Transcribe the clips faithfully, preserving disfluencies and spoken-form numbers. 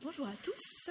Bonjour à tous.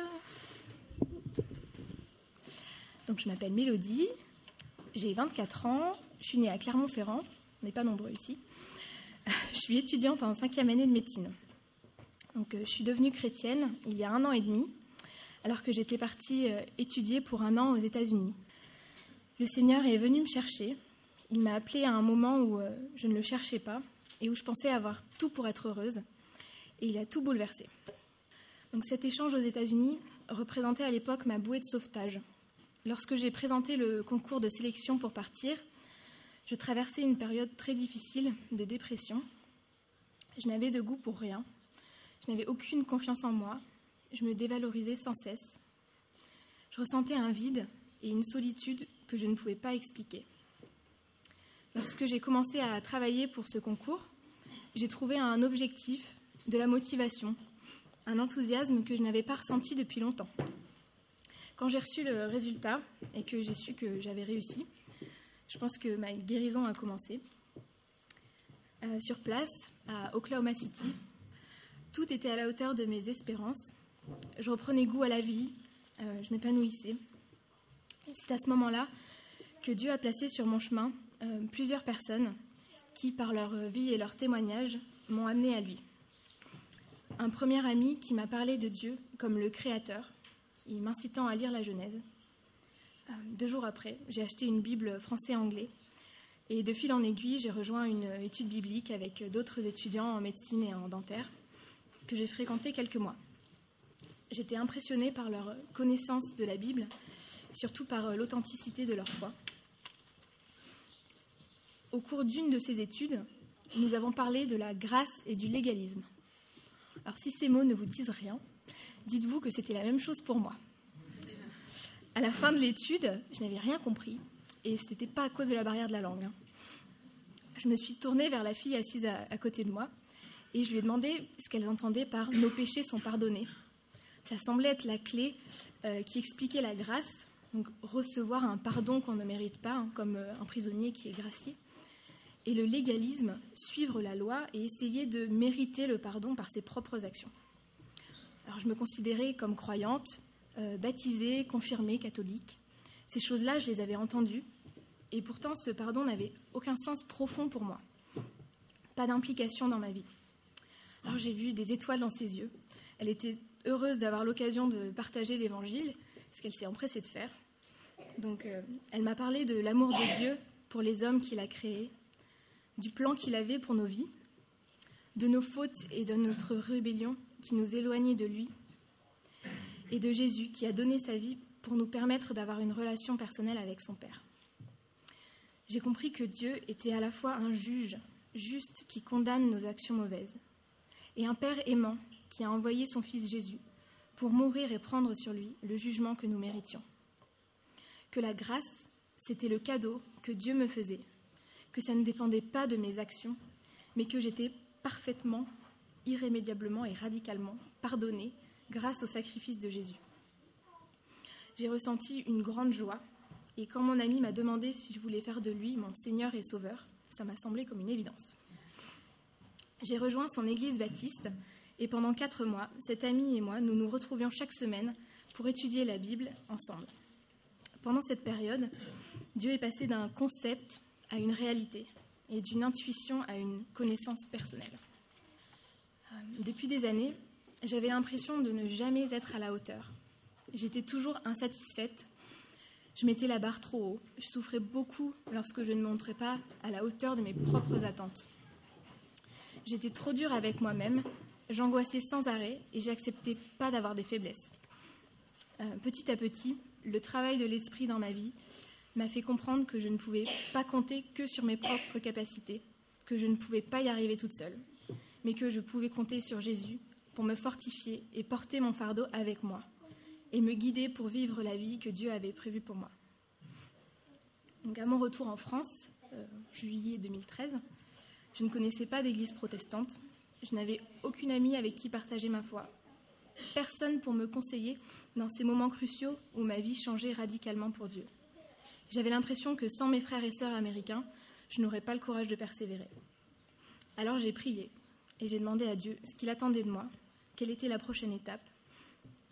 Donc, je m'appelle Mélodie, j'ai vingt-quatre ans, je suis née à Clermont-Ferrand, on n'est pas nombreux ici. Je suis étudiante en cinquième année de médecine. Donc, je suis devenue chrétienne il y a un an et demi, alors que j'étais partie étudier pour un an aux États-Unis. Le Seigneur est venu me chercher. Il m'a appelée à un moment où je ne le cherchais pas et où je pensais avoir tout pour être heureuse. Et il a tout bouleversé. Donc cet échange aux États-Unis représentait à l'époque ma bouée de sauvetage. Lorsque j'ai présenté le concours de sélection pour partir, je traversais une période très difficile de dépression. Je n'avais de goût pour rien. Je n'avais aucune confiance en moi. Je me dévalorisais sans cesse. Je ressentais un vide et une solitude que je ne pouvais pas expliquer. Lorsque j'ai commencé à travailler pour ce concours, j'ai trouvé un objectif, de la motivation, un enthousiasme que je n'avais pas ressenti depuis longtemps. Quand j'ai reçu le résultat et que j'ai su que j'avais réussi, je pense que ma guérison a commencé. Euh, sur place, à Oklahoma City, tout était à la hauteur de mes espérances. Je reprenais goût à la vie, euh, je m'épanouissais. Et c'est à ce moment-là que Dieu a placé sur mon chemin euh, plusieurs personnes qui, par leur vie et leur témoignage, m'ont amené à lui. Un premier ami qui m'a parlé de Dieu comme le Créateur, et m'incitant à lire la Genèse. Euh, deux jours après, j'ai acheté une Bible français-anglais et de fil en aiguille, j'ai rejoint une étude biblique avec d'autres étudiants en médecine et en dentaire que j'ai fréquenté quelques mois. J'étais impressionnée par leur connaissance de la Bible, surtout par l'authenticité de leur foi. Au cours d'une de ces études, nous avons parlé de la grâce et du légalisme. Alors si ces mots ne vous disent rien, dites-vous que c'était la même chose pour moi. À la fin de l'étude, je n'avais rien compris, et ce n'était pas à cause de la barrière de la langue. Je me suis tournée vers la fille assise à, à côté de moi, et je lui ai demandé ce qu'elle entendait par « nos péchés sont pardonnés ». Ça semblait être la clé euh, qui expliquait la grâce, donc recevoir un pardon qu'on ne mérite pas, hein, comme euh, un prisonnier qui est gracié. Et le légalisme, suivre la loi et essayer de mériter le pardon par ses propres actions. Alors je me considérais comme croyante, euh, baptisée, confirmée, catholique. Ces choses-là, je les avais entendues, et pourtant ce pardon n'avait aucun sens profond pour moi. Pas d'implication dans ma vie. Alors j'ai vu des étoiles dans ses yeux. Elle était heureuse d'avoir l'occasion de partager l'Évangile, ce qu'elle s'est empressée de faire. Donc euh, elle m'a parlé de l'amour de Dieu pour les hommes qu'il a créés, du plan qu'il avait pour nos vies, de nos fautes et de notre rébellion qui nous éloignait de lui, et de Jésus qui a donné sa vie pour nous permettre d'avoir une relation personnelle avec son Père. J'ai compris que Dieu était à la fois un juge juste qui condamne nos actions mauvaises, et un Père aimant qui a envoyé son Fils Jésus pour mourir et prendre sur lui le jugement que nous méritions. Que la grâce, c'était le cadeau que Dieu me faisait, que ça ne dépendait pas de mes actions, mais que j'étais parfaitement, irrémédiablement et radicalement pardonnée grâce au sacrifice de Jésus. J'ai ressenti une grande joie, et quand mon ami m'a demandé si je voulais faire de lui mon Seigneur et Sauveur, ça m'a semblé comme une évidence. J'ai rejoint son église baptiste, et pendant quatre mois, cet ami et moi, nous nous retrouvions chaque semaine pour étudier la Bible ensemble. Pendant cette période, Dieu est passé d'un concept à une réalité, et d'une intuition à une connaissance personnelle. Depuis des années, j'avais l'impression de ne jamais être à la hauteur. J'étais toujours insatisfaite, je mettais la barre trop haut, je souffrais beaucoup lorsque je ne me montrais pas à la hauteur de mes propres attentes. J'étais trop dure avec moi-même, j'angoissais sans arrêt et j'acceptais pas d'avoir des faiblesses. Euh, petit à petit, le travail de l'esprit dans ma vie m'a fait comprendre que je ne pouvais pas compter que sur mes propres capacités, que je ne pouvais pas y arriver toute seule, mais que je pouvais compter sur Jésus pour me fortifier et porter mon fardeau avec moi, et me guider pour vivre la vie que Dieu avait prévue pour moi. Donc à mon retour en France, euh, juillet deux mille treize, je ne connaissais pas d'église protestante, je n'avais aucune amie avec qui partager ma foi, personne pour me conseiller dans ces moments cruciaux où ma vie changeait radicalement pour Dieu. J'avais l'impression que sans mes frères et sœurs américains, je n'aurais pas le courage de persévérer. Alors j'ai prié et j'ai demandé à Dieu ce qu'il attendait de moi, quelle était la prochaine étape,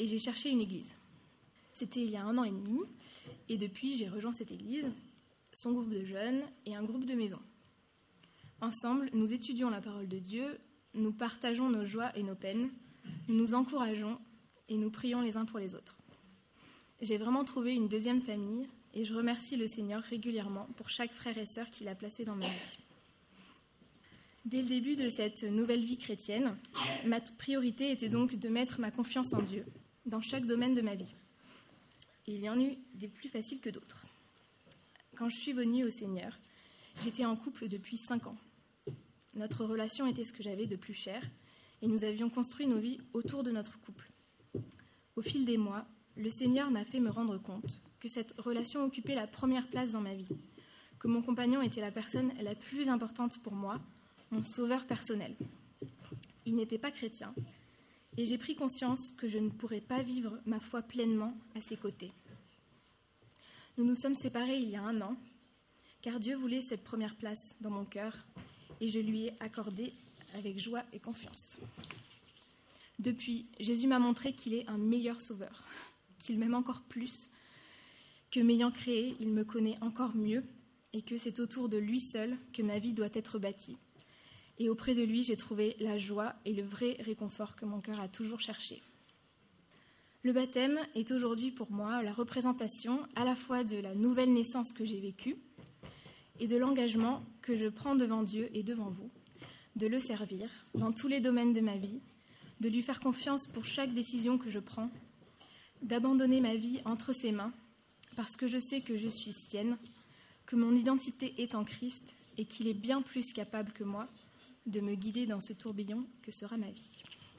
et j'ai cherché une église. C'était il y a un an et demi, et depuis j'ai rejoint cette église, son groupe de jeunes et un groupe de maison. Ensemble, nous étudions la parole de Dieu, nous partageons nos joies et nos peines, nous nous encourageons et nous prions les uns pour les autres. J'ai vraiment trouvé une deuxième famille et je remercie le Seigneur régulièrement pour chaque frère et sœur qu'il a placé dans ma vie. Dès le début de cette nouvelle vie chrétienne, ma priorité était donc de mettre ma confiance en Dieu dans chaque domaine de ma vie. Et il y en eut des plus faciles que d'autres. Quand je suis venue au Seigneur, j'étais en couple depuis cinq ans. Notre relation était ce que j'avais de plus cher et nous avions construit nos vies autour de notre couple. Au fil des mois, le Seigneur m'a fait me rendre compte que cette relation occupait la première place dans ma vie, que mon compagnon était la personne la plus importante pour moi, mon sauveur personnel. Il n'était pas chrétien et j'ai pris conscience que je ne pourrais pas vivre ma foi pleinement à ses côtés. Nous nous sommes séparés il y a un an, car Dieu voulait cette première place dans mon cœur et je lui ai accordé avec joie et confiance. Depuis, Jésus m'a montré qu'il est un meilleur sauveur, qu'il m'aime encore plus, que m'ayant créé, il me connaît encore mieux et que c'est autour de lui seul que ma vie doit être bâtie. Et auprès de lui, j'ai trouvé la joie et le vrai réconfort que mon cœur a toujours cherché. Le baptême est aujourd'hui pour moi la représentation à la fois de la nouvelle naissance que j'ai vécue et de l'engagement que je prends devant Dieu et devant vous, de le servir dans tous les domaines de ma vie, de lui faire confiance pour chaque décision que je prends, d'abandonner ma vie entre ses mains, parce que je sais que je suis sienne, que mon identité est en Christ et qu'il est bien plus capable que moi de me guider dans ce tourbillon que sera ma vie.